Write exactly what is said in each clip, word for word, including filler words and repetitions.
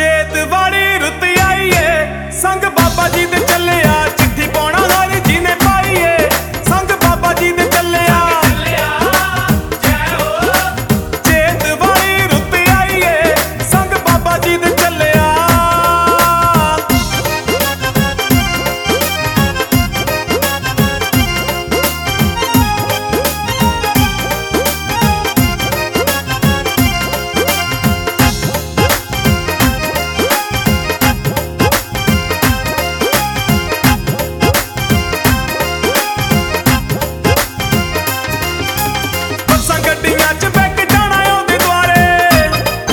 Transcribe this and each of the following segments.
ਚੇਤ ਵਾਲੀ ਰੁੱਤ ਆਈਏ ਸੰਗ ਬਾਬਾ ਜੀ ਦੇ ਚੱਲਿਆ ਚਿੱਠੀ ਪਾਉਣਾ ਹਰ ਜੀ ਨੇ ਪਾਈਏ ਸੰਗ ਬਾਬਾ ਜੀ ਦੇ ਚੱਲਿਆ ਚੇਤ ਵਾਲੀ ਰੁੱਤ ਆਈਏ ਸੰਗ ਬਾਬਾ ਜੀ ਦੇ ਚੱਲਿਆ ਗੱਡੀਆਂ 'ਚ ਬਹਿ ਕੇ ਜਾਣਾ ਉਹਦੇ ਦੁਆਰੇ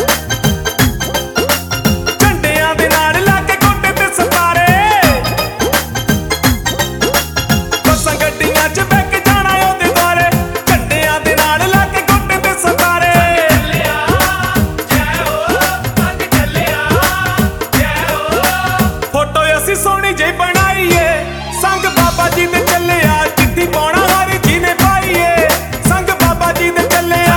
ਝੰਡਿਆਂ ਦੇ ਨਾਲ ਲਾ ਕੇ ਗੋਡੇ ਤੇ ਸਤਾਰੇ ਬੱਸਾਂ ਗੱਡੀਆਂ 'ਚ ਬਹਿ ਕੇ ਜਾਣਾ ਉਹਦੇ ਦੁਆਰੇ ਝੰਡਿਆਂ ਦੇ ਨਾਲ ਲਾ ਕੇ ਗੋਡੇ ਤੇ ਸਤਾਰੇ ਚੱਲਿਆ ਜੈ ਹੋ ਸੰਗ ਚੱਲਿਆ ਜੈ ਹੋ ਫੋਟੋ ਅਸੀਂ ਸੋਹਣੀ ਜਿਹੀ ਬਣਾਈਏ ਸੰਗ ਬਾਬਾ ਜੀ ਦੇ ਚੱਲਿਆ ਚਿੱਠੀ ਪਾਉਣਾ ਹਰ ਜੀ ਨੇ ਪਾਈਏ ਸੰਗ ਬਾਬਾ ਜੀ ਦੇ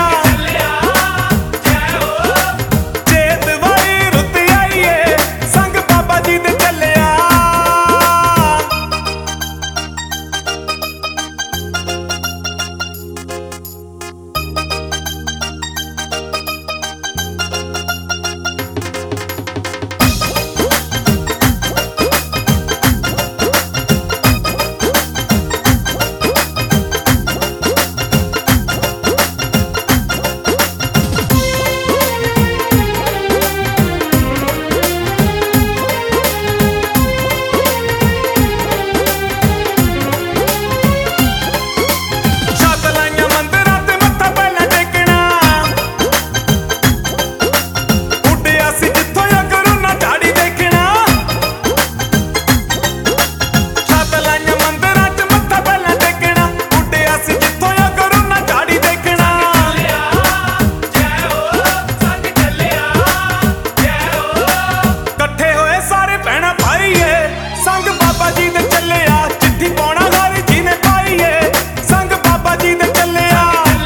ਸੰਗ ਬਾਬਾ ਜੀ ਦੇ ਚੱਲਿਆ ਚਿੱਠੀ ਪਾਉਣਾ ਹਰ ਜੀ ਨੇ ਪਾਈਏ ਸੰਗ ਬਾਬਾ ਜੀ ਦੇ ਚੱਲਿਆ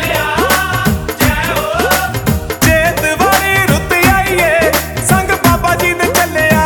ਜੈ ਹੋ ਚੇਤ ਵਾਲੀ ਰੁੱਤ ਆਈਏ ਸੰਗ ਬਾਬਾ ਜੀ ਦੇ ਚੱਲਿਆ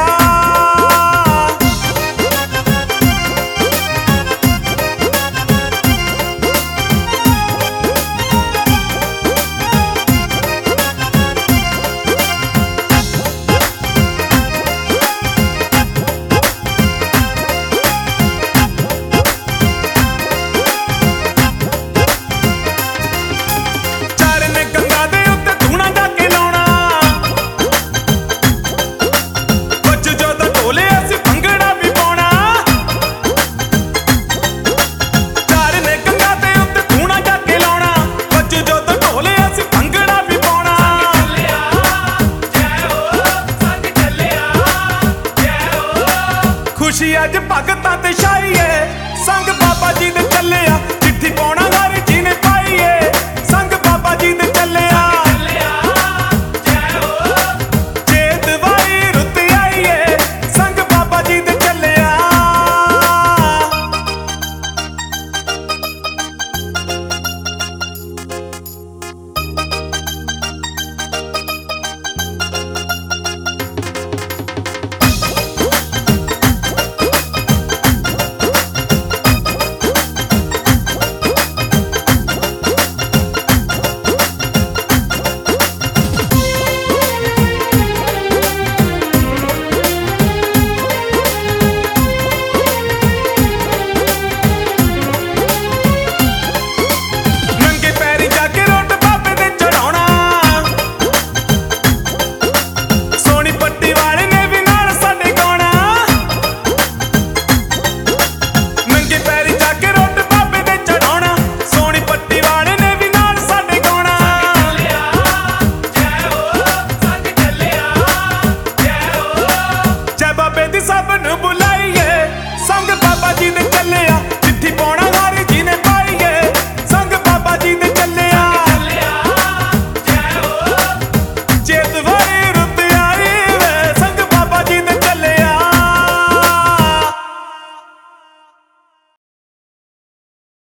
ਖੁਸ਼ੀ ਅੱਜ ਭਗਤਾਂ ਤੇ ਛਾਈਏ ਸੰਗ ਬਾਬਾ ਜੀ ਦੇ ਚੱਲਿਆ